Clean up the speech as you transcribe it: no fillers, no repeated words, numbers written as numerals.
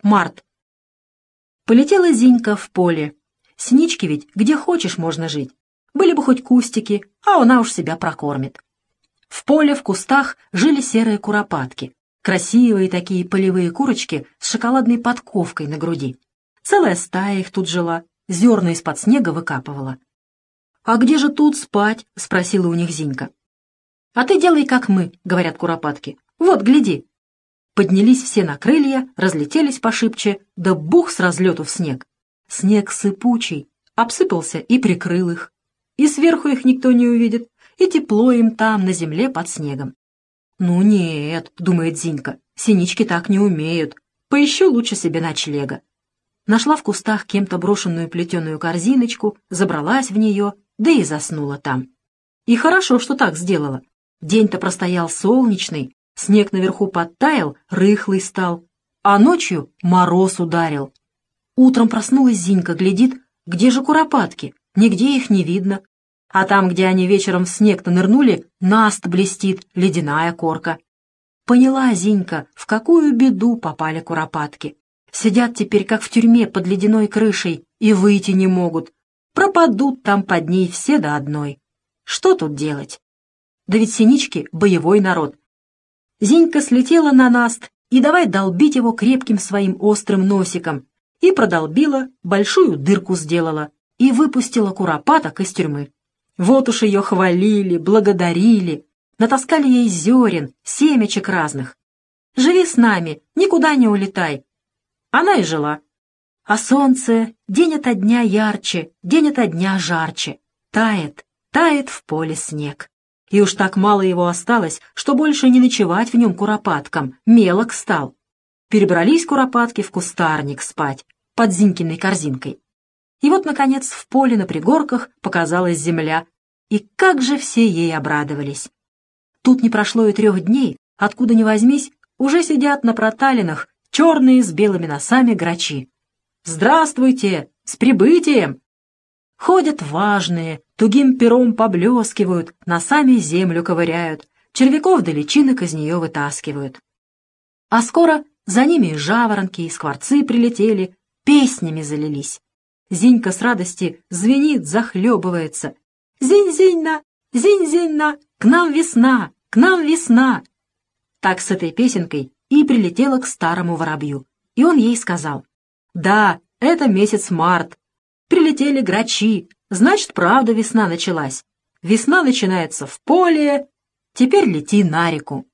март. Полетела Зинька в поле. Синичке ведь где хочешь можно жить. Были бы хоть кустики, а она уж себя прокормит. В поле, в кустах жили серые куропатки. Красивые такие полевые курочки с шоколадной подковкой на груди. Целая стая их тут жила, зерна из-под снега выкапывала. «А где же тут спать?» — спросила у них Зинька. «А ты делай, как мы», — говорят куропатки. «Вот, гляди». Поднялись все на крылья, разлетелись пошибче, да бух с разлету в снег. Снег сыпучий, обсыпался и прикрыл их. И сверху их никто не увидит, и тепло им там, на земле под снегом. «Ну нет», — думает Зинька, — «синички так не умеют. Поищу лучше себе ночлега». Нашла в кустах кем-то брошенную плетеную корзиночку, забралась в нее, да и заснула там. И хорошо, что так сделала. День-то простоял солнечный, снег наверху подтаял, рыхлый стал, а ночью мороз ударил. Утром проснулась Зинька, глядит, где же куропатки, нигде их не видно. А там, где они вечером в снег-то нырнули, наст блестит, ледяная корка. Поняла Зинька, в какую беду попали куропатки. Сидят теперь, как в тюрьме под ледяной крышей, и выйти не могут. Пропадут там под ней все до одной. Что тут делать? Да ведь синички — боевой народ. Зинька слетела на наст и давай долбить его крепким своим острым носиком. И продолбила, большую дырку сделала, и выпустила куропаток из тюрьмы. Вот уж ее хвалили, благодарили, натаскали ей зерен, семечек разных. «Живи с нами, никуда не улетай». Она и жила. А солнце день ото дня ярче, день ото дня жарче. Тает, тает в поле снег. И уж так мало его осталось, что больше не ночевать в нем куропаткам, мелок стал. Перебрались куропатки в кустарник спать, под Зинькиной корзинкой. И вот, наконец, в поле на пригорках показалась земля, и как же все ей обрадовались. Тут не прошло и 3 дней, откуда ни возьмись, уже сидят на проталинах черные с белыми носами грачи. «Здравствуйте! С прибытием!» Ходят важные, тугим пером поблескивают, носами землю ковыряют, червяков да личинок из нее вытаскивают. А скоро за ними и жаворонки, и скворцы прилетели, песнями залились. Зинька с радости звенит, захлебывается. «Зинь-зинь-на! Зинь-зинь-на! К нам весна! К нам весна!» Так с этой песенкой и прилетела к старому воробью. И он ей сказал: «Да, это месяц март. Прилетели грачи, значит, правда весна началась. Весна начинается в поле, теперь лети на реку».